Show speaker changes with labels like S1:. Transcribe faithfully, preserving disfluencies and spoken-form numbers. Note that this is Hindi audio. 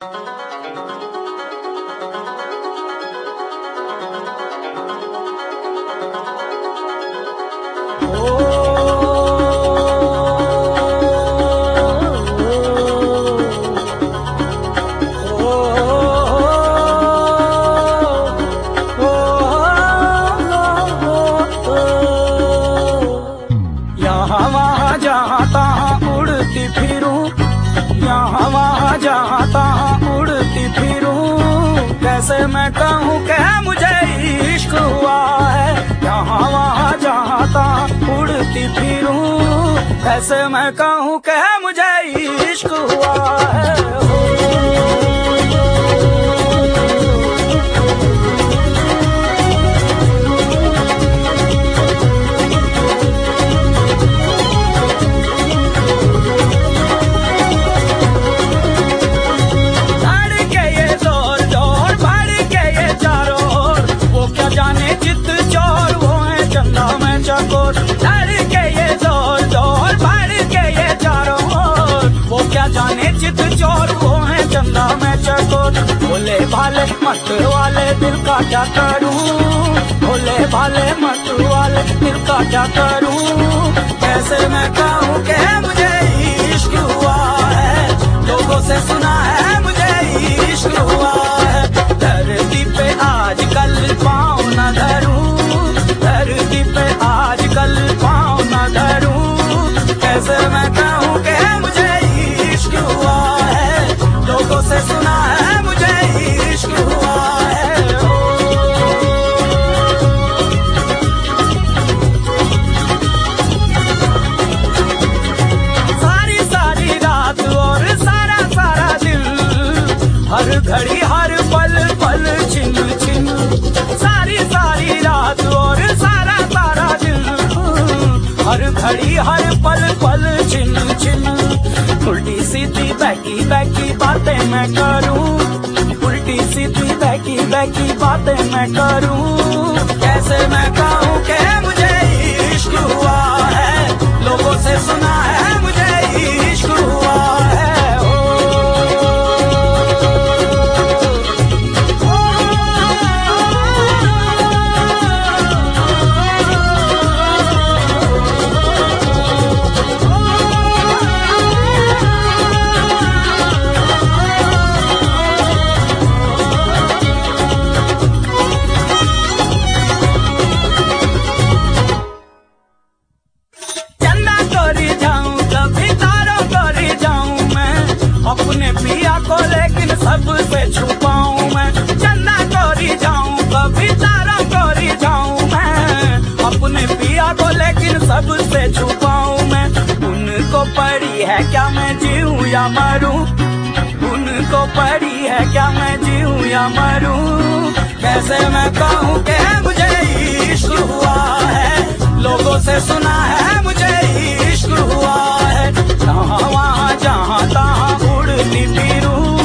S1: यहाँ वहाँ जहाँ तहाँ उड़ती फिरूं, कैसे मैं कहूँ कि मुझे इश्क हुआ है। यहाँ वहाँ जहाँ तहाँ उड़ती फिरूं, कैसे मैं कहूँ कि मुझे इश्क हुआ है। लड़के ये जोर जोर भर के ये चारों ओर, वो क्या जाने चित चोर वो है चंदा में चकोर। भोले भाले मत वाले दिल का क्या करूं, भोले भाले मत वाले दिल का क्या करूं, कैसे मैं कहूं कि मुझे इश्क हुआ है। लोगों से सुना है मुझे इश्क हुआ है। धरती पे आजकल पाँव न धरूं, धरती पे आजकल पाँव न धरूं, कैसे मैं कहूँ कि मुझे इश्क हुआ है। लोगों से सुना है मुझे इश्क हुआ है। सारी सारी रात और सारा सारा दिन, हर घड़ी हर पल पल छिन छिन, सारी सारी रात और सारा सारा दिन, हर घड़ी हर पल पल छिन छिन। उल्टी सीधी बहकी बहकी बातें मैं करूं, उल्टी सीधी बहकी बहकी बातें मैं करूं, कैसे मैं कहूं कि मुझे इश्क हुआ है। लोगों से सुना है मुझे इश्क हुआ है। अपने पिया को लेकिन सबसे छुपाऊं मैं, चंदा चोरी जाऊं कभी तारा चोरी जाऊं मैं, अपने पिया को लेकिन सबसे छुपाऊं मैं। उनको पड़ी है क्या मैं जीऊं या मरूं, उनको पड़ी है क्या मैं जीऊं या मरूं, कैसे मैं कहूं कि मुझे इश्क हुआ है। लोगों से सुना है मुझे इश्क हुआ है। जहाँ वहाँ जहाँ तहाँ उड़ती फिरूं,